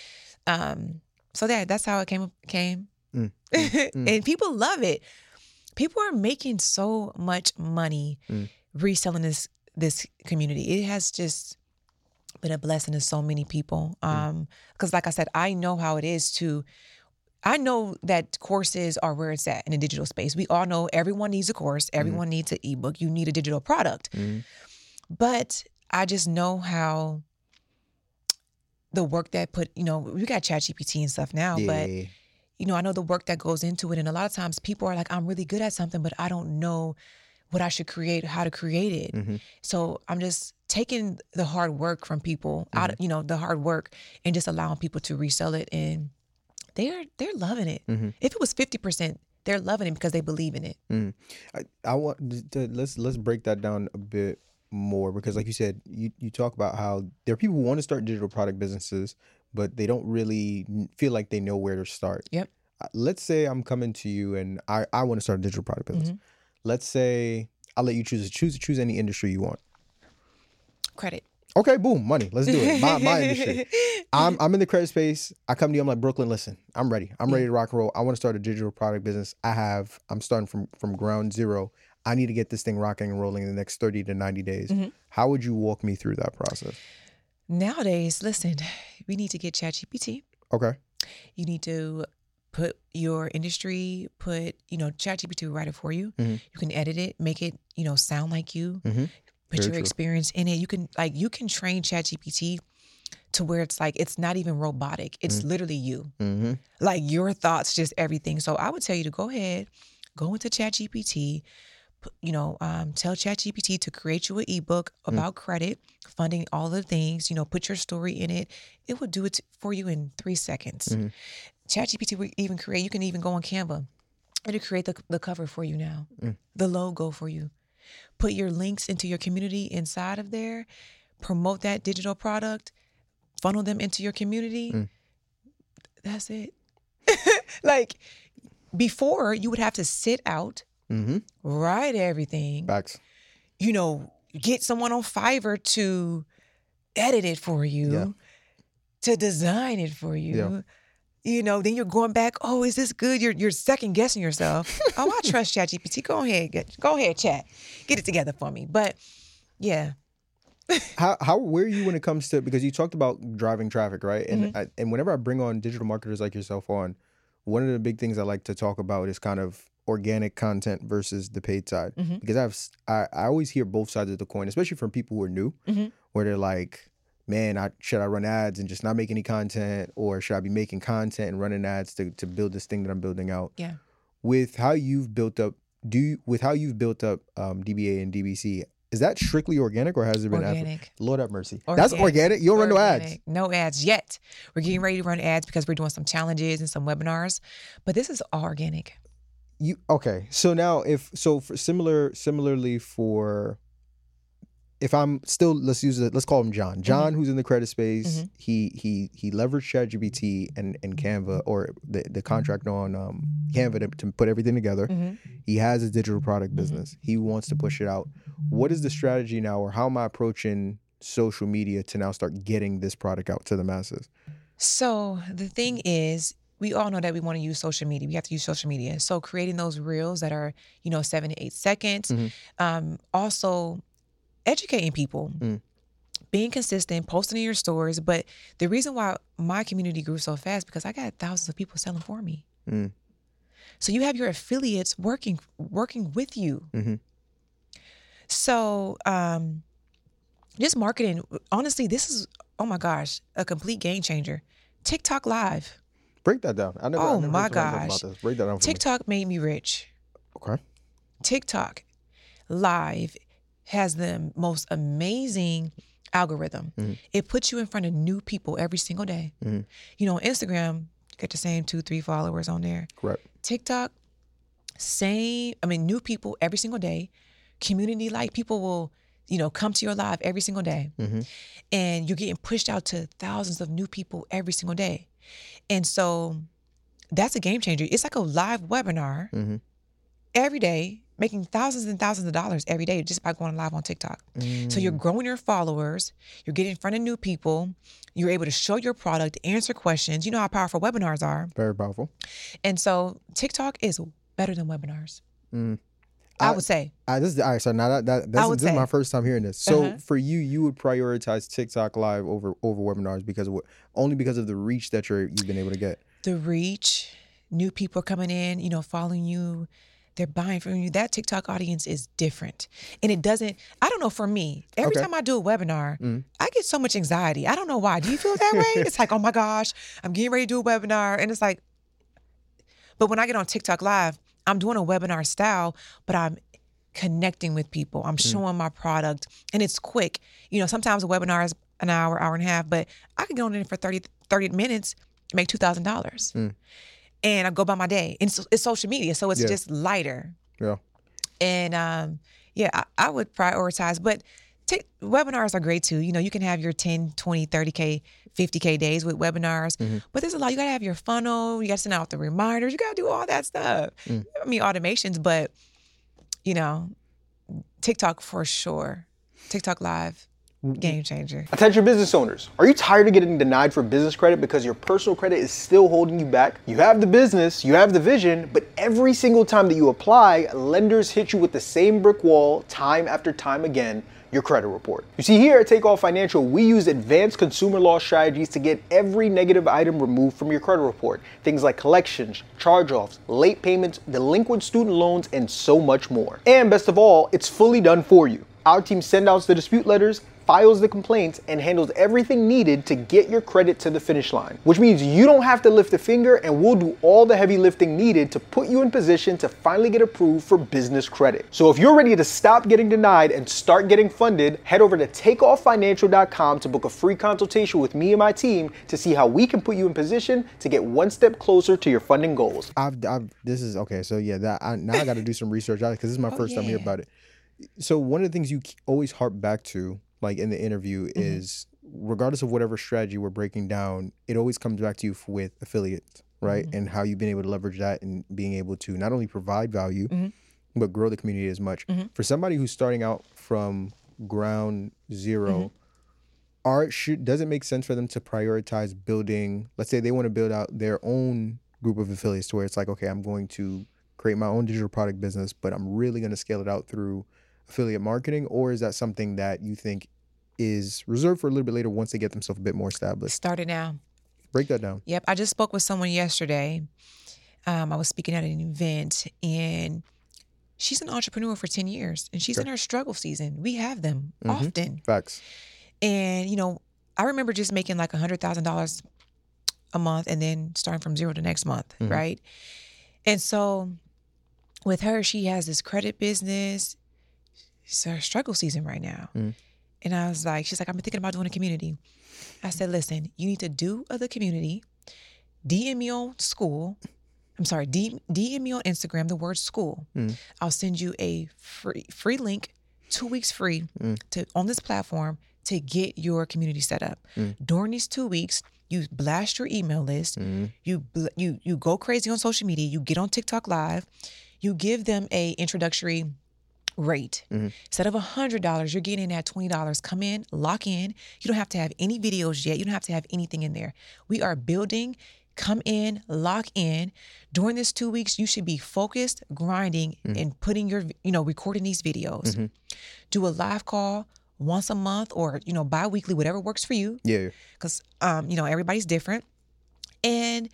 So that's how it came. And people love it. People are making so much money reselling this community. It has just been a blessing to so many people. Because like I said, I know how it is I know that courses are where it's at in the digital space. We all know everyone needs a course. Everyone needs an ebook. You need a digital product. But I just know how the work that we got ChatGPT and stuff now, but I know the work that goes into it. And a lot of times people are like, I'm really good at something, but I don't know what I should create, how to create it. So I'm just taking the hard work from people out, the hard work, and just allowing people to resell it. And they're loving it. If it was 50%, they're loving it because they believe in it. I want to let's break that down a bit more because, like you said, you talk about how there are people who want to start digital product businesses, but they don't really feel like they know where to start. Yep. Let's say I'm coming to you and I want to start a digital product business. Mhm. Let's say I'll let you choose any industry you want. Credit. Okay, boom, money. Let's do it. My industry. I'm in the credit space. I come to you. I'm like, Brooklyn, listen, I'm ready. I'm ready to rock and roll. I want to start a digital product business. I'm starting from ground zero. I need to get this thing rocking and rolling in the next 30 to 90 days. Mm-hmm. How would you walk me through that process? Nowadays, listen, we need to get ChatGPT. Okay. You need to put your industry, ChatGPT will write it for you. Mm-hmm. You can edit it, make it, sound like you. Mm-hmm. Put Very your true. experience in it. You can train ChatGPT to where it's like it's not even robotic. It's literally you. Mm-hmm. Like your thoughts, just everything. So I would tell you to go ahead, go into ChatGPT, tell ChatGPT to create you an ebook about credit, funding, all the things, put your story in it. It will do it for you in 3 seconds. Mm-hmm. ChatGPT will even you can even go on Canva. It'll create the cover for you now, the logo for you. Put your links into your community inside of there, promote that digital product, funnel them into your community. That's it. Like before, you would have to sit out, write everything, Facts. Get someone on Fiverr to edit it for you, to design it for you. Then you're going back, oh, is this good? You're second guessing yourself. Oh, I trust ChatGPT. Go ahead, chat. Get it together for me. But yeah. Where are you when it comes to, because you talked about driving traffic, right? And and whenever I bring on digital marketers like yourself on, one of the big things I like to talk about is kind of organic content versus the paid side. Because I always hear both sides of the coin, especially from people who are new, where they're like, man, should I run ads and just not make any content, or should I be making content and running ads to build this thing that I'm building out? Yeah. With how you've built up DBA and DBC, is that strictly organic or has there been Organic? Lord have mercy. That's organic. You don't run no ads. No ads yet. We're getting ready to run ads because we're doing some challenges and some webinars, but this is all organic. Okay? So now, similarly for. If I'm still, let's call him John. John, who's in the credit space, he leveraged ChatGPT and Canva, or the contract on Canva to put everything together. He has a digital product business. He wants to push it out. What is the strategy now, or how am I approaching social media to now start getting this product out to the masses? So the thing is, we all know that we want to use social media. We have to use social media. So creating those reels that are, 7 to 8 seconds. Also educating people, being consistent, posting in your stores. But the reason why my community grew so fast, because I got thousands of people selling for me. So you have your affiliates working with you. So just marketing, honestly, this is, oh my gosh, a complete game changer. TikTok Live. Break that down. I never heard my somebody talk gosh. about this. Break that down for me. TikTok made me rich. Okay. TikTok Live has the most amazing algorithm. It puts you in front of new people every single day. On Instagram, you get the same 2-3 followers on there. Correct. TikTok, new people every single day. Community, like people will, come to your live every single day. And you're getting pushed out to thousands of new people every single day. And so that's a game changer. It's like a live webinar every day, making thousands and thousands of dollars every day just by going live on TikTok. So you're growing your followers, you're getting in front of new people, you're able to show your product, answer questions. You know how powerful webinars are. Very powerful. And so TikTok is better than webinars. I would say. All right, so now this is my first time hearing this. So for you would prioritize TikTok Live over webinars because of the reach that you've been able to get. The reach, new people are coming in, following you. They're buying from you. That TikTok audience is different. And it doesn't, I don't know, for me, every time I do a webinar, I get so much anxiety. I don't know why. Do you feel that way? It's like, oh my gosh, I'm getting ready to do a webinar. And it's like, but when I get on TikTok Live, I'm doing a webinar style, but I'm connecting with people. I'm showing my product, and it's quick. Sometimes a webinar is an hour and a half, but I can go on in for 30 minutes and make $2,000. And I go by my day. And it's social media, so it's just lighter. Yeah. And I would prioritize. But Webinars are great too. You can have your 10, 20, 30K, 50K days with webinars, but there's a lot. You got to have your funnel. You got to send out the reminders. You got to do all that stuff. I mean, automations, but, TikTok for sure. TikTok Live, game changer. Attention business owners. Are you tired of getting denied for business credit because your personal credit is still holding you back? You have the business, you have the vision, but every single time that you apply, lenders hit you with the same brick wall time after time again, your credit report. You see, here at Takeoff Financial, we use advanced consumer law strategies to get every negative item removed from your credit report. Things like collections, charge-offs, late payments, delinquent student loans, and so much more. And best of all, it's fully done for you. Our team sends out the dispute letters, files the complaints, and handles everything needed to get your credit to the finish line, which means you don't have to lift a finger, and we'll do all the heavy lifting needed to put you in position to finally get approved for business credit. So if you're ready to stop getting denied and start getting funded, head over to takeofffinancial.com to book a free consultation with me and my team to see how we can put you in position to get one step closer to your funding goals. This is okay. So yeah, now I got to do some research on it because this is my first time hearing about it. So one of the things you always harp back to, like in the interview, is regardless of whatever strategy we're breaking down, it always comes back to you with affiliates, right? And how you've been able to leverage that and being able to not only provide value, but grow the community as much. For somebody who's starting out from ground zero, does it make sense for them to prioritize building, let's say they want to build out their own group of affiliates to where it's like, okay, I'm going to create my own digital product business, but I'm really going to scale it out through affiliate marketing? Or is that something that you think is reserved for a little bit later once they get themselves a bit more established? Start it now. Break that down. Yep. I just spoke with someone yesterday. I was speaking at an event, and she's an entrepreneur for 10 years, and she's in her struggle season. We have them often. Facts. And, I remember just making like $100,000 a month and then starting from zero the next month, right? And so with her, she has this credit business. It's her struggle season right now. And I was like, she's like, I've been thinking about doing a community. I said, listen, you need to do the community. DM me on school. I'm sorry, DM me on Instagram, the word school. I'll send you a free link, 2 weeks free on this platform to get your community set up. During these 2 weeks, you blast your email list. You go crazy on social media. You get on TikTok Live. You give them a introductory rate. Instead of $100, you're getting in at $20. Come in, lock in. You don't have to have any videos yet. You don't have to have anything in there. We are building. Come in, lock in. During this 2 weeks, you should be focused, grinding, and putting your, recording these videos. Do a live call once a month or, bi-weekly, whatever works for you. Yeah. Because, everybody's different. And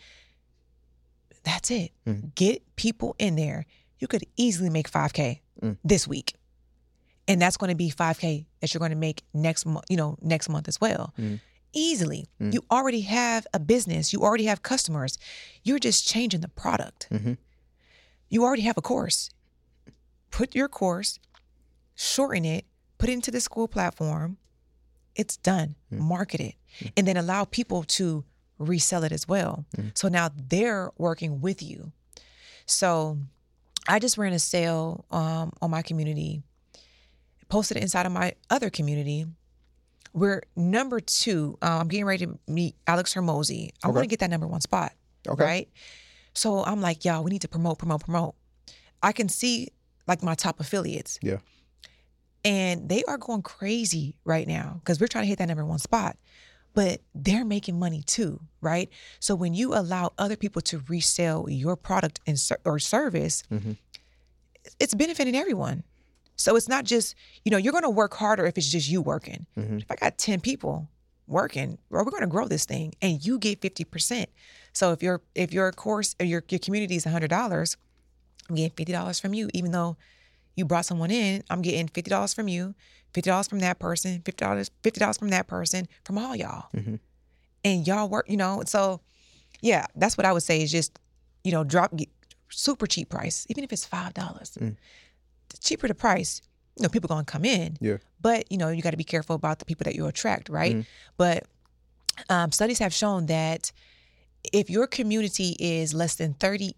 that's it. Get people in there. You could easily make $5K this week. And that's going to be $5K that you're going to make next month as well. Easily. You already have a business. You already have customers. You're just changing the product. You already have a course. Put your course, shorten it, put it into the school platform. It's done. Market it. And then allow people to resell it as well. So now they're working with you. So I just ran a sale on my community, posted it inside of my other community. We're number 2. I'm getting ready to meet Alex Hermosi. I want to get that number 1 spot, right? So I'm like, y'all, we need to promote. I can see like my top affiliates. Yeah. And they are going crazy right now because we're trying to hit that number 1 spot. But they're making money too, right? So when you allow other people to resell your product or service, it's benefiting everyone. So it's not just, you're going to work harder if it's just you working. If I got 10 people working, we're going to grow this thing and you get 50%. So if your course or your community is $100, I'm getting $50 from you. Even though you brought someone in, I'm getting $50 from you, $50 from that person, $50 from that person, from all y'all. And y'all work, so yeah, that's what I would say is just, get super cheap price, even if it's $5. The cheaper the price, people going to come in. Yeah. But, you got to be careful about the people that you attract, right? But studies have shown that if your community is less than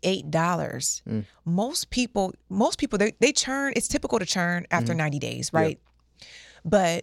$38, most people, they churn. It's typical to churn after 90 days, right? But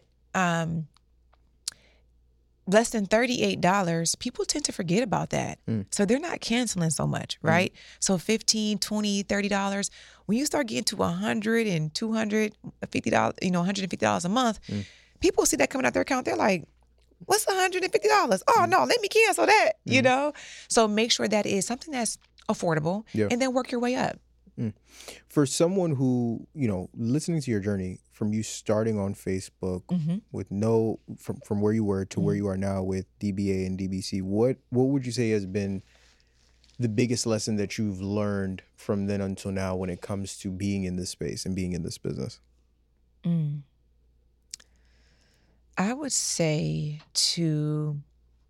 less than $38, people tend to forget about that. So they're not canceling so much, right? So $15, $20, $30. When you start getting to $100 and $250, $150 a month, people see that coming out their account. They're like, what's $150? Oh no, let me cancel that, you know? So make sure that is something that's affordable and then work your way up. For someone who, listening to your journey from you starting on Facebook with from where you were to where you are now with DBA and DBC, what would you say has been the biggest lesson that you've learned from then until now when it comes to being in this space and being in this business? I would say to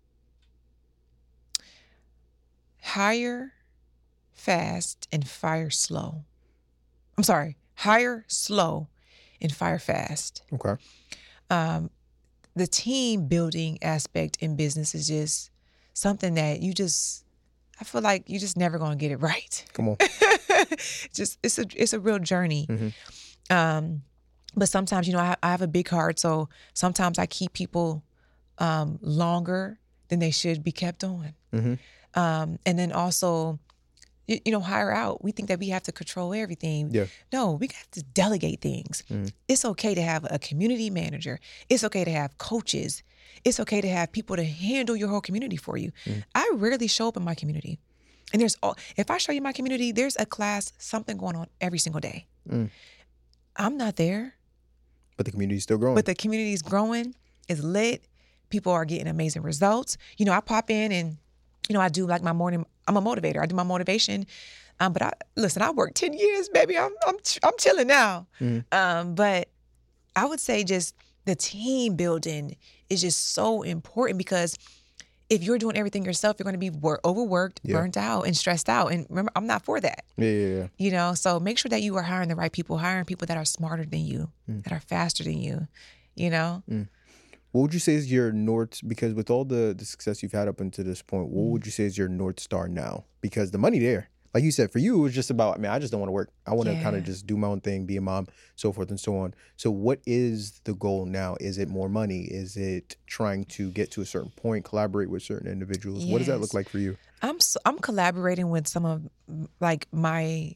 hire fast and fire slow. I'm sorry, hire slow and fire fast. Okay. The team building aspect in business is just something that I feel like you just never gonna get it right. Come on. It's a real journey. But sometimes, I have a big heart, so sometimes I keep people longer than they should be kept on. And then also, hire out. We think that we have to control everything. Yeah. No, we got to delegate things. It's okay to have a community manager. It's okay to have coaches. It's okay to have people to handle your whole community for you. I rarely show up in my community. And if I show you my community, there's a class, something going on every single day. I'm not there. But the community's still growing. But the community's growing. It's lit. People are getting amazing results. I pop in and, I do like my morning. I'm a motivator. I do my motivation. But I worked 10 years, baby. I'm chilling now. But I would say just the team building is just so important, because if you're doing everything yourself, you're going to be overworked, burnt out, and stressed out. And remember, I'm not for that. Yeah. So make sure that you are hiring the right people, hiring people that are smarter than you, that are faster than you, What would you say is your North, because with all the success you've had up until this point, what would you say is your North Star now? Because the money there, like you said, for you, it was just about, I just don't want to work. I want to kind of just do my own thing, be a mom, so forth and so on. So what is the goal now? Is it more money? Is it trying to get to a certain point, collaborate with certain individuals? What does that look like for you? I'm collaborating with some of like my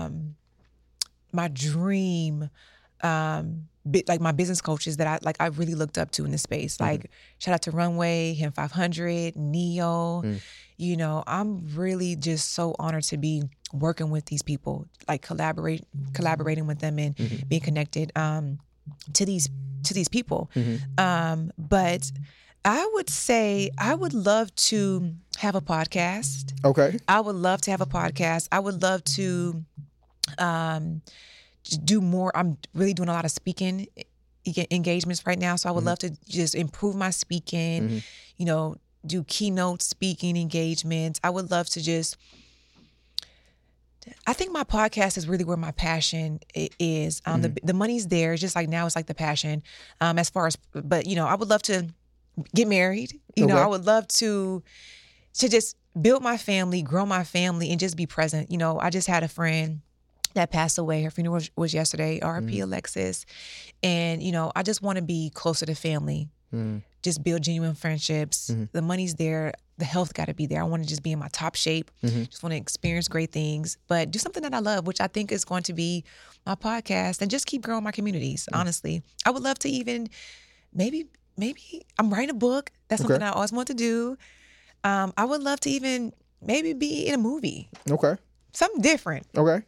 dream like my business coaches that I really looked up to in this space. Like shout out to Runway, Him 500, Neo. I'm really just so honored to be working with these people, like collaborating with them and being connected to these people. But I would say I would love to have a podcast. Okay. I would love to have a podcast. I would love to do more. I'm really doing a lot of speaking engagements right now. So I would love to just improve my speaking, do keynote speaking engagements. I would love to I think my podcast is really where my passion is. The money's there. It's just like now it's like the passion as far as, but I would love to get married. I would love to just build my family, grow my family, and just be present. I just had a friend that passed away. Her funeral was yesterday, R.I.P. Alexis. And, I just want to be closer to family, just build genuine friendships. The money's there. The health got to be there. I want to just be in my top shape. Just want to experience great things, but do something that I love, which I think is going to be my podcast, and just keep growing my communities. Honestly, I would love to even maybe I'm writing a book. That's something I always want to do. I would love to even maybe be in a movie. Okay. Something different. Okay.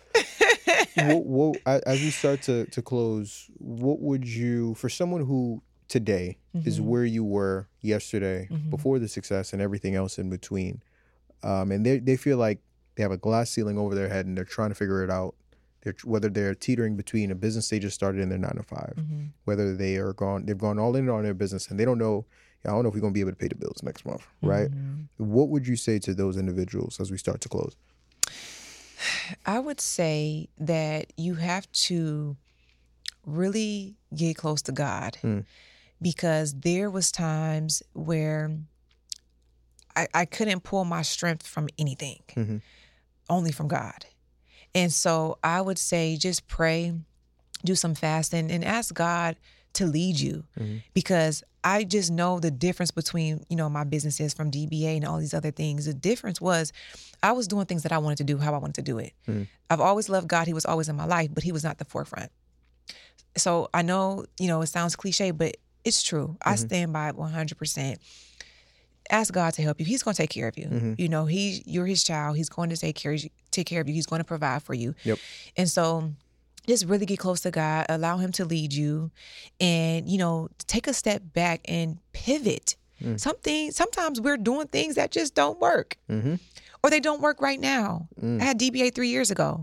As we start to close, what would you, for someone who today is where you were yesterday, before the success and everything else in between, and they feel like they have a glass ceiling over their head and they're trying to figure it out, whether they're teetering between a business they just started in their 9 to 5, whether they've gone all in on their business and they don't know, I don't know if we're going to be able to pay the bills next month, right? What would you say to those individuals as we start to close? I would say that you have to really get close to God, because there was times where I couldn't pull my strength from anything, only from God. And so I would say just pray, do some fasting, and ask God to lead you because I just know the difference between, my businesses from DBA and all these other things. The difference was I was doing things that I wanted to do, how I wanted to do it. I've always loved God. He was always in my life, but he was not the forefront. So I know, it sounds cliche, but it's true. I stand by it 100%. Ask God to help you. He's going to take care of you. You're his child. He's going to take care of you. He's going to provide for you. Yep. And so just really get close to God, allow him to lead you, and, take a step back and pivot. Sometimes we're doing things that just don't work or they don't work right now. I had DBA 3 years ago,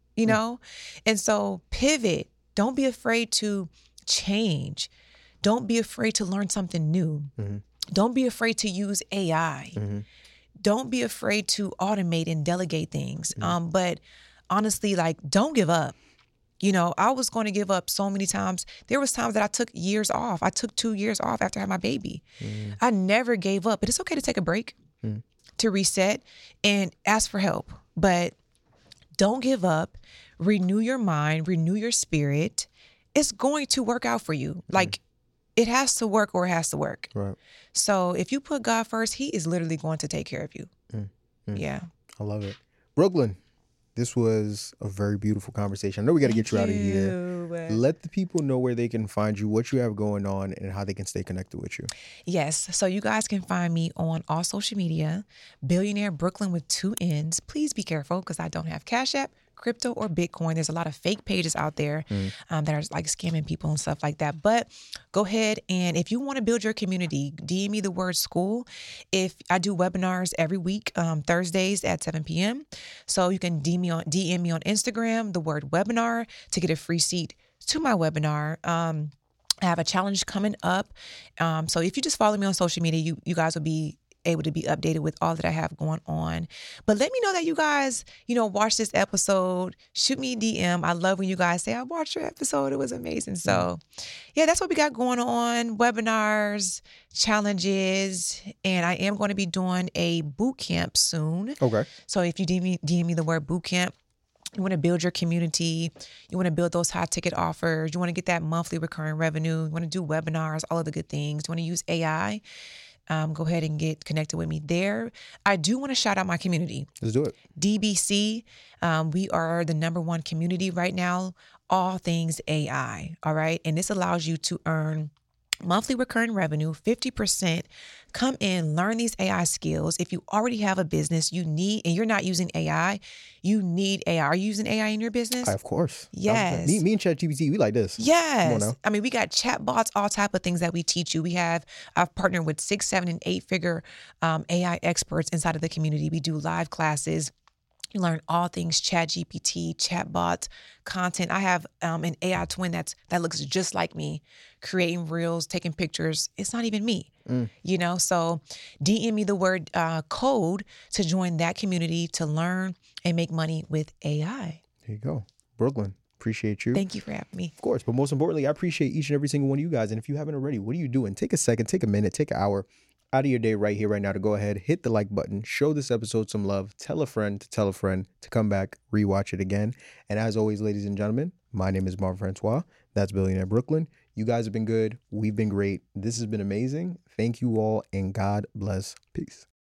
and so pivot. Don't be afraid to change. Don't be afraid to learn something new. Don't be afraid to use AI. Don't be afraid to automate and delegate things. But honestly, don't give up. I was going to give up so many times. There was times that I took years off. I took 2 years off after I had my baby. I never gave up, but it's okay to take a break, to reset and ask for help. But don't give up. Renew your mind, renew your spirit. It's going to work out for you. It has to work or it has to work. Right. So if you put God first, he is literally going to take care of you. Yeah. I love it. Brooklyn, this was a very beautiful conversation. I know we got to get you out of here. Let the people know where they can find you, what you have going on, and how they can stay connected with you. Yes. So you guys can find me on all social media, Billionaire Brooklyn with 2 N's. Please be careful because I don't have Cash App, crypto, or Bitcoin. There's a lot of fake pages out there that are scamming people and stuff like that. But go ahead, and if you want to build your community, DM me the word school. If I do webinars every week, Thursdays at 7 p.m. So you can DM me on Instagram, the word webinar, to get a free seat to my webinar. I have a challenge coming up. So if you just follow me on social media, you guys will be able to be updated with all that I have going on. But let me know that you guys, watch this episode. Shoot me a DM. I love when you guys say, I watched your episode. It was amazing. So yeah, that's what we got going on. Webinars, challenges, and I am going to be doing a boot camp soon. Okay. So if you DM me the word boot camp, you want to build your community, you want to build those high ticket offers, you want to get that monthly recurring revenue, you want to do webinars, all of the good things, you want to use AI, go ahead and get connected with me there. I do want to shout out my community. Let's do it. DBC, we are the #1 community right now, all things AI, all right? And this allows you to earn monthly recurring revenue, 50%. Come in, learn these AI skills. If you already have a business and you're not using AI, you need AI. Are you using AI in your business? Of course. Yes. Me and ChatGPT, we like this. Yes. Come on now. I mean, we got chat bots, all type of things that we teach you. I've partnered with 6, 7, and 8-figure AI experts inside of the community. We do live classes. You learn all things ChatGPT, chatbots, content. I have an AI twin that looks just like me, creating reels, taking pictures. It's not even me, So DM me the word code to join that community to learn and make money with AI. There you go. Brooklyn, appreciate you. Thank you for having me. Of course, but most importantly, I appreciate each and every single one of you guys. And if you haven't already, what are you doing? Take a second, take a minute, take an hour out of your day right here, right now to go ahead, hit the like button, show this episode some love, tell a friend to come back, rewatch it again. And as always, ladies and gentlemen, my name is Marvin Francois. That's Billionaire Brooklyn. You guys have been good. We've been great. This has been amazing. Thank you all, and God bless. Peace.